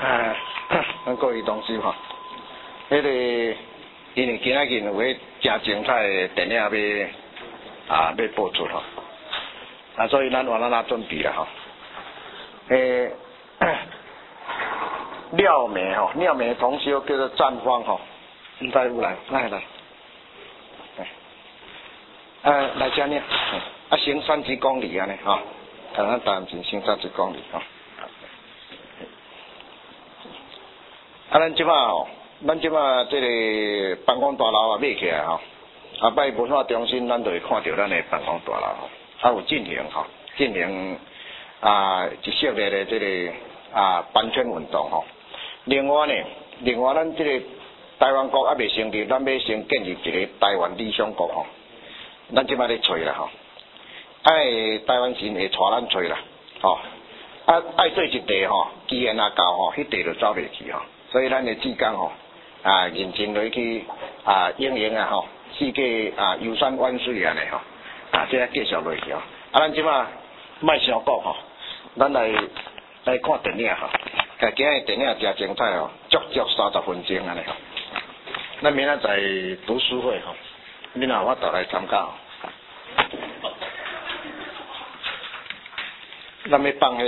咱各位同事吼，迄个因为今仔日有迄真精彩的电影要播出吼，所以咱原来准备啦吼。廖美吼，廖美同学叫做绽放吼，现在有来，来，来遮呢，行30公里安尼吼，咱单程行30公里吼。咱即摆吼，咱即摆这个办公大楼买起来吼，摆文化中心咱就会看到咱的办公大楼吼，有进行一系列的这个版权运动吼。另外咱这个台湾国还未成立，咱要先建立一个台湾理想国吼。咱即摆咧找啦吼，台湾人会带咱找啦吼，爱做一地吼，机缘到吼，迄地就走袂去吼。所以咱的志工吼，认真落去经营吼，世界游山玩水安尼吼，这继续落去吼。咱即摆卖伤讲吼，咱来看电影吼。今日电影真精彩吼，足30分钟安尼吼。咱明仔载读书会吼，你若有法度来参加吼。咱要放迄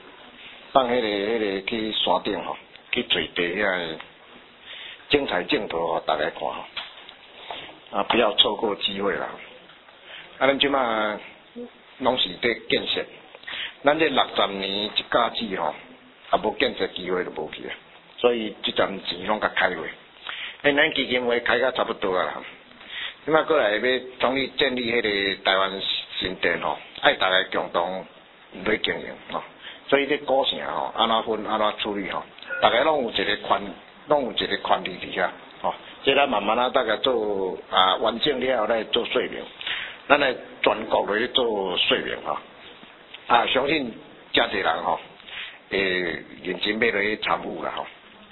个去山顶吼。去做地遐精彩镜头吼，大家看吼，不要错过机会啦。咱即马拢是在建设，咱这60年一家子吼，无建设机会就无去啊。所以这阵钱拢甲开话，咱基金会开甲差不多啊啦。即马过来要建立迄个台湾新店吼，爱大家共同来经营吼。所以这股城吼，安怎分安怎处理吼。大家拢有一个权利伫遐，吼，即咱慢慢大家做完整了后来做说明，咱来全国来做说明吼，相信真侪人吼，会认真要来参与啦吼。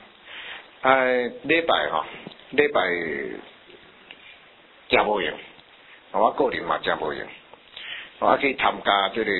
礼拜真无用，我个人嘛真无用，我去参加这个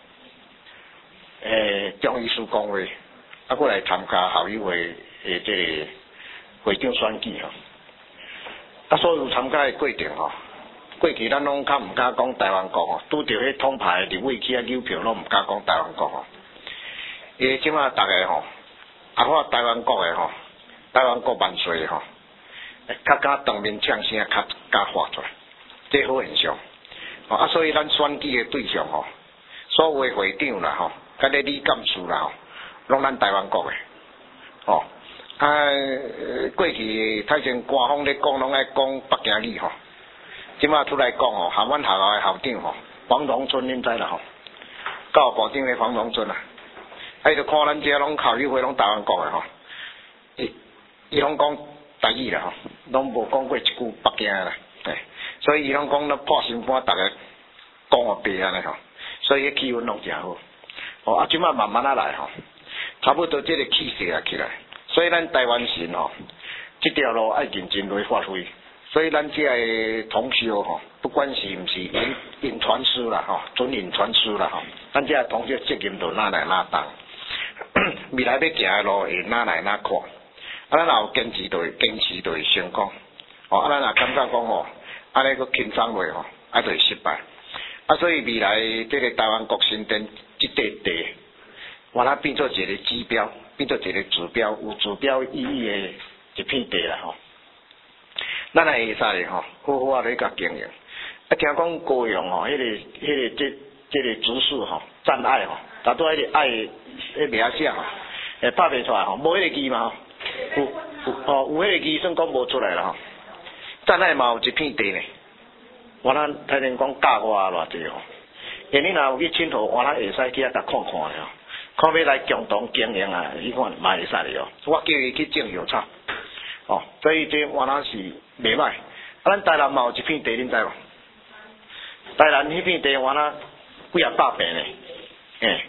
中医师公会。过来参加校友会的这个会长选举吼，所有参加的过程吼，过去咱拢较毋敢讲台湾国吼，拄着迄统派立委去邮票拢毋敢讲台湾国吼。即马大家吼，看台湾国的吼，台湾国万岁吼，较敢当面呛声，较敢发出来，这好现象。所以咱选举的对象吼，所有的会长啦吼，甲咧理监事啦吼。拢咱台湾国的，吼，过去太前官方咧讲，拢爱讲北京语吼，即马出来讲吼，含阮学校的校长吼，黄荣春恁知啦吼，教育部长的黄荣春啊，就看咱遮拢校友会拢台湾国的吼，伊拢讲台语啦吼，拢无讲过一句北京啦，所以伊拢讲咱破心肝，大家讲个白安尼吼，所以气氛拢真好，即马慢慢来吼。差不多这个气势也起来，所以咱台湾人吼，这条路爱认真来发挥。所以咱这个同学吼，不管是毋是引传师啦吼，准引传师啦吼，咱这个同学责任就哪来哪当，未来要行的路会哪来哪看。咱若有坚持就会成功。咱若感觉讲吼，安尼佫轻松落吼，就会失败。所以未来这个台湾国新店这块地。原来变做一个指标，变做一个指标，有指标意义的一片地啦吼。咱会使咧吼，好好咧甲经营。听讲高雄吼，这个指数吼，赞爱吼，大多迄个爱迄名声吼，拍袂出来吼，无迄个字嘛吼，有迄个字算讲无出来啦吼。赞爱嘛有一片地呢，原来太田讲价我偌济吼，你若有去佚佗，原来会使去遐甲看看咧吼。看要来共同经营你看嘛会使哩哦。我叫伊去种药草，所以这原来是袂歹。咱台南嘛有一片地，恁知无？台南迄片地原来几啊百坪呢，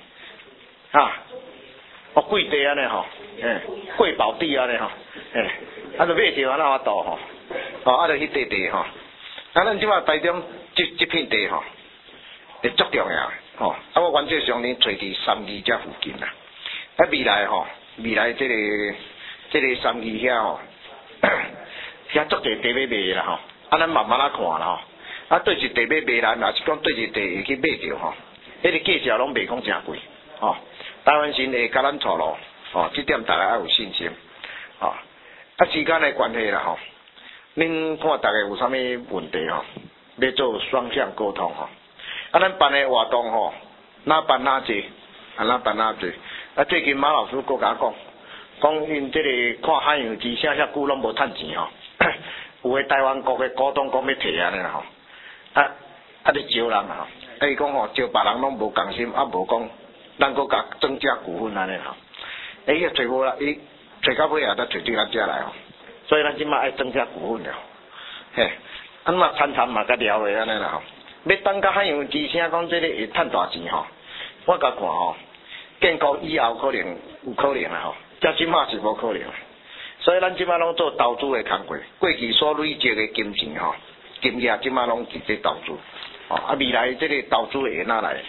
贵地安尼吼，贵宝地安尼吼，就买着安那法度吼，就迄块地吼。咱即马台中这片地吼，会足重要。我原则上呢，找伫32遮附近啦。未来吼， 未来这个3期遐吼，遐足侪地要卖啦吼，啊咱慢慢啊看啦吼，啊对一地要卖啦，也是讲对一地会去买着吼，迄个价钱拢袂讲诚贵吼，台湾新会甲咱错路吼，这点大家要有信心吼，啊时间的关系啦吼，恁看大家有啥物问题吼，要做双向沟通吼，啊咱办的活动吼，哪办哪济，啊哪办哪济，啊最近马老师搁甲我讲因这个看海洋机啥遐久拢无趁钱吼，有诶台湾国的股东讲要摕安尼啦吼，咧招人吼，伊讲吼招别人拢无共心，啊无讲咱搁甲增加股份安尼吼，伊找无啦，伊找到尾也得找对咱遮来吼，所以咱即马爱增加股份了，嘿，啊嘛参嘛甲聊诶安尼啦吼，要等甲海洋机啥讲这个会趁大钱吼，我甲看吼，建国以后可能有可能啦吼。遮即马是无可能，所以咱即马拢做投资的工作，过去所累积的金钱吼，经验即马拢直接投资，啊未来这个投资会哪来？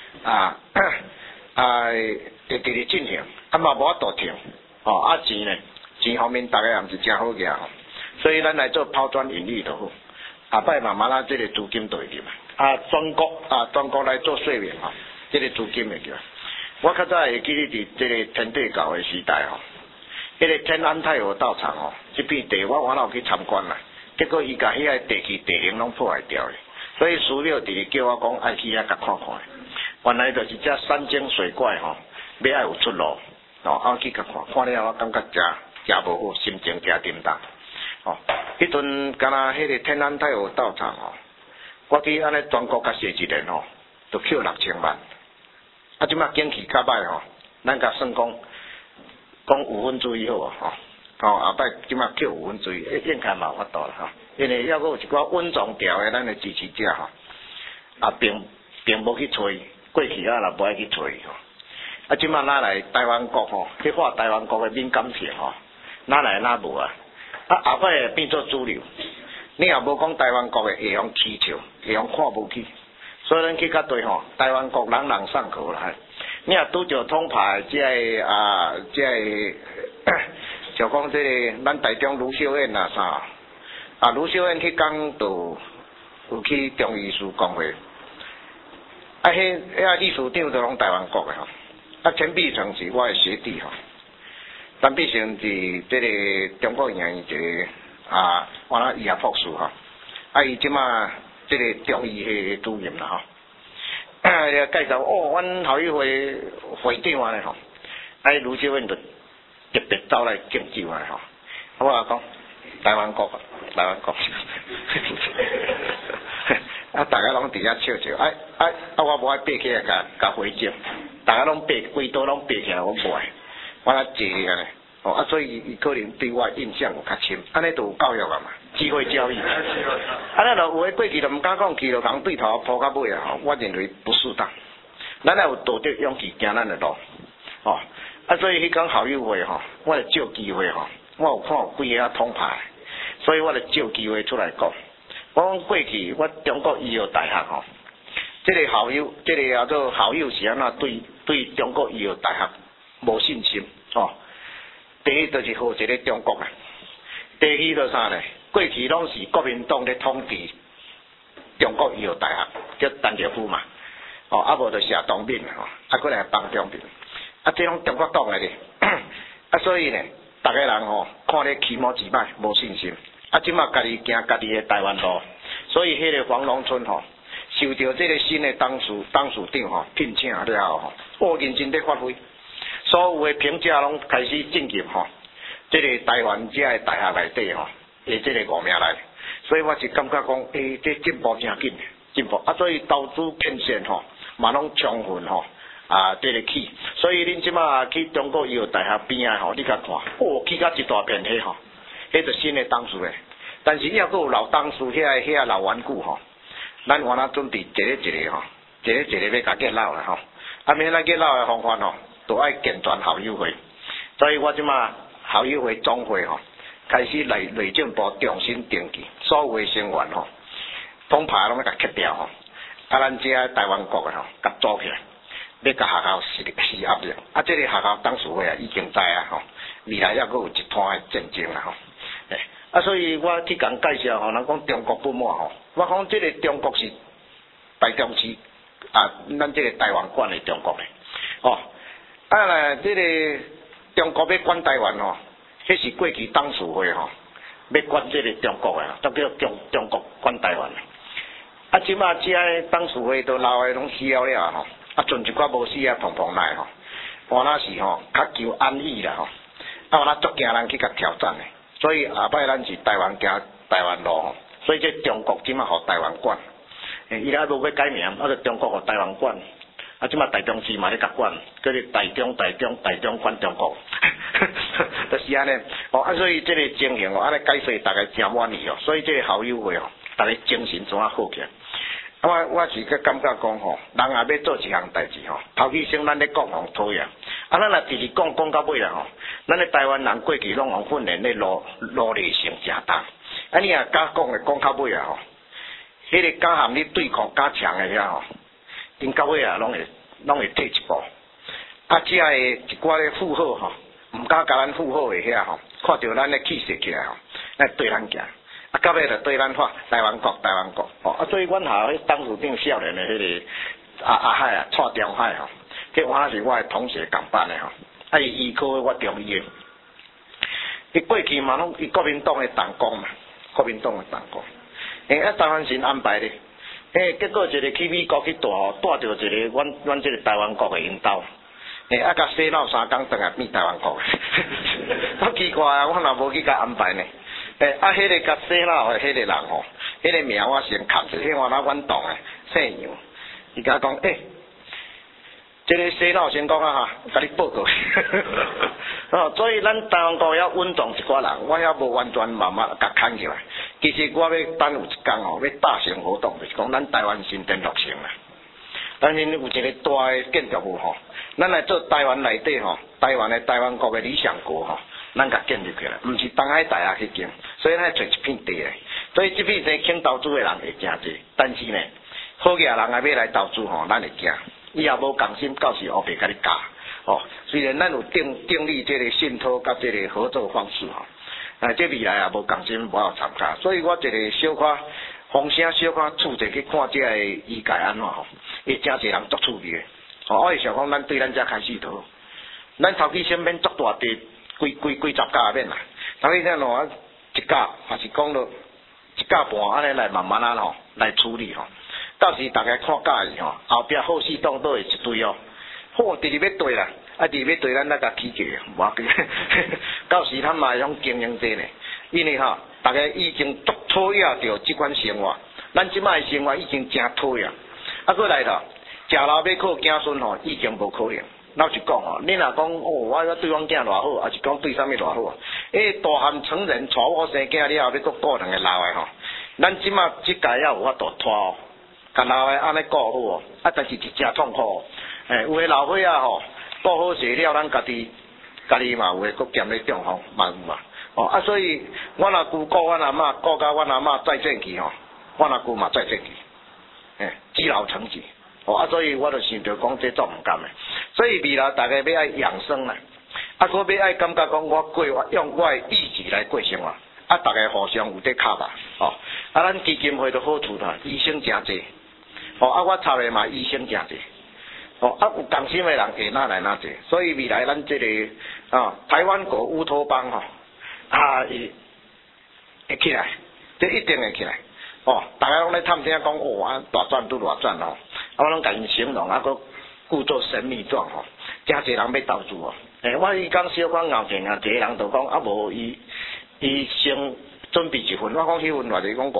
会直直进行，啊嘛无法度停，啊钱呢？钱方面大家也毋是真好个吼，所以咱来做抛砖引玉就好，下摆慢慢这个资金就会入来，全国来做税免吼，这个资金会入来。我较早会记得伫这个天地教的时代吼，迄个天安太和道场吼，这片地我有去参观啦，结果伊甲遐个地基地形拢破坏掉的，所以师傅直叫我讲爱去遐甲看看，原来就是这山精水怪吼，要爱有出路，我去甲看，看了我感觉真无好，心情真沉重，迄阵敢若迄个天安太和道场吼，我去安尼全国甲设一年吼，都扣6000万。啊，即马景气较歹吼，咱甲算讲5分之一好啊，后摆即马扣5分之一，应该嘛有法度啦吼，因为还佫有一寡稳重调的咱的支持者吼，并无去吹，过去若无爱去吹吼，啊，即马哪来台湾国吼，去画台湾国的敏感性吼，哪来哪无啊？后摆会变做主流，你也无讲台湾国的会用起笑，会用看无起。所以咱去甲对吼，台湾国人上口啦。你若拄着统派，即个就讲这个咱台中卢秀燕啊啥，卢秀燕去讲就有去中医师工会，遐秘书长都拢台湾国的吼，陈必成是我的学弟吼，陈必成是这个中国营一个完了医学博士吼，伊即马。这个中医的主任啦吼，介绍阮校友会长安尼吼，卢秀燕就特别走来敬酒安尼吼，我讲台湾国，大家拢伫遐笑笑，我无爱爬起来甲会长，大家拢爬规刀拢爬起来，我无爱，我来坐安尼。所以伊可能对我印象有较深，安尼就有教育啊嘛，机会教育。咱就有诶过去就毋敢讲，去就讲对头扑到尾啊吼，我认为不适当。咱要有道德勇气行咱诶路，所以迄讲校友会吼，我就借机会吼，我有看有几个统派，所以我就借机会出来讲。我讲过去我中国医药大学吼，这个校友，这个叫做校友是安怎对中国医药大学无信心吼。第一就是好一个中国啊，第二就是啥呢？过去拢是国民党咧统治中国医药大学，叫陈立夫嘛，无就谢东闵过来帮中闵，这拢中国党来的，所以呢，大家人看咧起毛几摆无信心，即马家己行家己的台湾路，所以迄个黄龙村受到这个新的党署长聘请了后认真在发挥。所有的评价拢开始进入这个台湾这个大学内底的这个5名来，所以我是感觉讲，这进步真紧，进步所以投资建设嘛拢充分这个起，所以恁即马去中国医药大学边啊你甲看，起甲一大片迄就新的党署诶，但是抑佫有老党署遐老顽固咱原来准备一个要甲结老啦免咱结老的方法都爱健全校友会，所以我即马校友会总会开始来内政部重新登记，所有的成员统派拢要甲切掉咱这台湾国甲组起来， 要甲学校施压力。啊，这个学校董事会啊已经知啊吼，未来还佫有一摊的战争啦吼。啊，所以我去甲介绍吼，人讲中国不满吼，我讲这个中国是台中市啊，咱这个台湾管的中国嘞，哦，啊来这个中国要管台湾吼，迄是过去董事会吼要管这个中国的，都叫中国管台湾。啊，即马这个董事会都老的拢死了吼，啊，剩一寡无死啊，碰碰来吼，我那是吼较求安逸啦吼，啊，我那足惊人去甲挑战的。所以下摆咱是台湾行台湾路吼，所以这中国即马互台湾管，伊还无要改名，啊，就中国互台湾管，啊，即马台中市嘛咧甲管，叫你台中管中国，就是安尼，哦，啊，所以这个情形哦，安尼解释大家真满意哦，所以这个校友会哦，大家精神怎啊好起来。啊，我是个感觉讲吼，人也要做一项代志吼，头起先咱咧讲吼讨厌，啊，咱若直直讲到尾啦吼，咱咧台湾人过去拢用训练咧努力性正大，啊，你若敢讲诶讲到尾啊吼，迄个敢含你对抗较强诶遐吼，因到尾啊拢会退一步，啊，只个一寡咧附和吼，毋敢甲咱附和诶遐吼，看到咱咧气势起来吼，来对咱行。啊，到尾就对咱话台湾国，哦，啊，所以阮校迄董事长少年的迄个阿海啊，蔡中海吼，迄我是我的同学共班的吼，啊，伊考我中医的，伊过去嘛拢伊国民党的党工嘛，啊，台湾先安排咧，结果一个去美国去带着一个阮这个台湾国的引导。啊，甲洗脑3工转来变台湾国的，好奇怪啊！我若无去甲安排呢。啊，迄个甲洗脑的迄个人吼，迄个名我先看者，迄我那阮党的姓杨，伊甲讲，这个洗脑先讲啊哈，甲你报告。哦，所以咱台湾国要稳重一寡人，我还无完全慢慢甲牵起来。其实我要等有一天吼，要大型活动，就是讲咱台湾新电落成啦。但是有一个大的建筑物吼，咱来做台湾内底吼，台湾国的理想国吼，咱甲建立起来，毋是东海大学去建，所以咱找一片地咧。所以这片地肯投资的人会真济，但是呢，好个人也要来投资吼，咱会惊，伊也无共心，到时后白甲你教。哦，虽然咱有订立这个信托甲这个合作方式吼，这未来也无共心，无好参加，所以我一个小可。风声小可厝者去看这个医界安怎吼，伊真侪人足趣味的。哦，我会想讲，咱对咱遮开始头，咱头起先免足大地，几十架免啦。头起先喏，一架还是讲落一架半安尼来慢慢啊吼来处理吼。到时大家看介意吼，后壁好系统都会一堆哦。好，直直要对啦，啊，直直要对咱那个起价，无要紧。到时他嘛用经营这呢，因为吼。大家已经足讨厌着即款生活，咱即摆生活已经真讨厌。啊，过来了，食老要靠子孙吼，已经无可能。老实讲吼，你若讲哦，我要对阮囝偌好，还是讲对啥物偌好？大汉成人带我生囝了后，要搁顾两个老的吼。咱即摆即届要有法度拖哦，甲老的安尼顾好哦，啊，但是是真痛苦。有诶老伙仔吼，顾好势了，咱家己嘛有诶搁兼咧中风，嘛有嘛。哦啊，所以我若顾阮阿嬷，顾到阮阿嬷再见去吼，我若顾嘛再见去，积劳成疾。哦啊，所以我就想着讲这做毋甘诶，所以未来大家要爱养生啦，啊，我要爱感觉讲我用我诶意志来过生活，啊，大家互相有得卡吧，哦，啊，咱基金会的好处啦，医生真济，哦啊，我插诶嘛医生真济。哦，啊，有共心诶人会哪来哪济，所以未来咱这个台湾国乌托邦吼。会起来，这一定会起来。哦，大家拢咧探听讲，啊，大赚拄大赚哦，啊，我拢甲因形容，啊，佫故作神秘状吼，真侪人要投资哦。我伊讲小可拗钱啊，一个人就讲啊，无伊先准备一份，我讲迄份偌济讲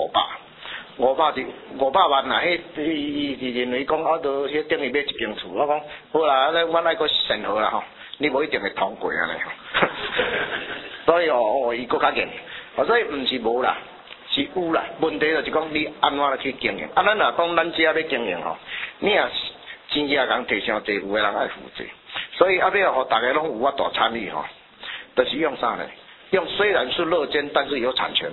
500万啦，伊认为讲啊，都迄等于买一间厝，我讲好啦，我来个审核啦吼，你无一定会通过安尼吼。所以伊搁较严，所以毋是无啦，是有啦。问题就是讲你安怎去经营。啊，咱若讲咱遮要经营吼，你若钱也共摕伤济，有诶人爱负责。所以要互大家拢有法度参与吼，就是用啥呢？用虽然是乐捐，但是有产权。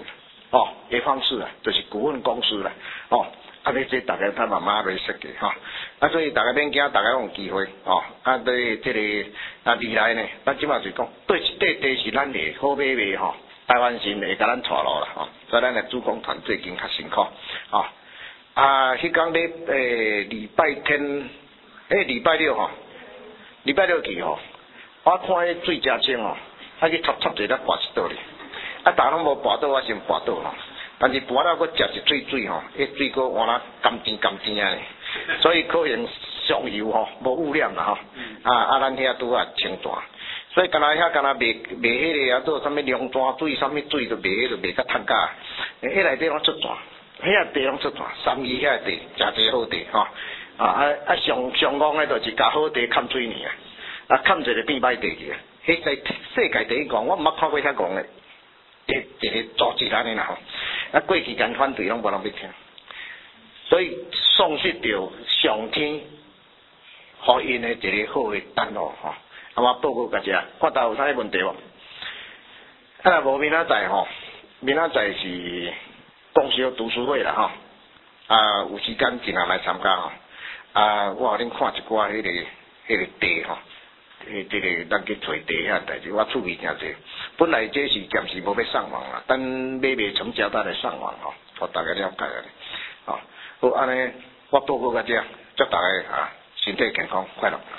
哦，的方式啊，就是股份公司啦，哦，啊，这大家他慢慢来设计哈，啊，所以大家免惊，大家有机会哦，啊，对这个未来呢，咱即马就讲，对地是咱的好买卖吼，台湾人会甲咱带路啦吼，所以咱的主攻团最近较辛苦哦，啊，迄天咧礼拜天，礼拜六吼，礼拜六去吼，我看迄水真清哦，啊去插一个跋一倒咧。啊，大家拢无跋倒，我先跋倒吼。但是跋了，佫食一嘴水吼，迄水佫换了甘甜啊咧。所以可能上游吼无污染啦吼。咱遐拄啊清淡，所以敢若遐敢若卖迄个啊，做啥物龙泉水，啥物水都卖迄个卖甲趁价。迄内底拢出泉，遐地拢出泉，三义遐地诚济好地吼。上戆诶，就是甲好地砍水尔啊，砍一个变歹地去啊。迄在世界第一戆，我毋捌看过遐戆诶。一个组织安尼啦吼，啊过去间反对拢无人要听，所以丧失着上天互因的一个好诶担路吼。我报告大家，看到有啥问题无？若无明仔载吼，明仔载是公司读书会啦吼，有时间尽量来参加吼。我互恁看一寡迄个地吼。这个咱去找地遐代志，我趣味诚济。本来这是暂时无要上网啦，等买卖成交再来上网吼，互大家了解咧。好，安尼我报告到这，祝大家身体健康快乐。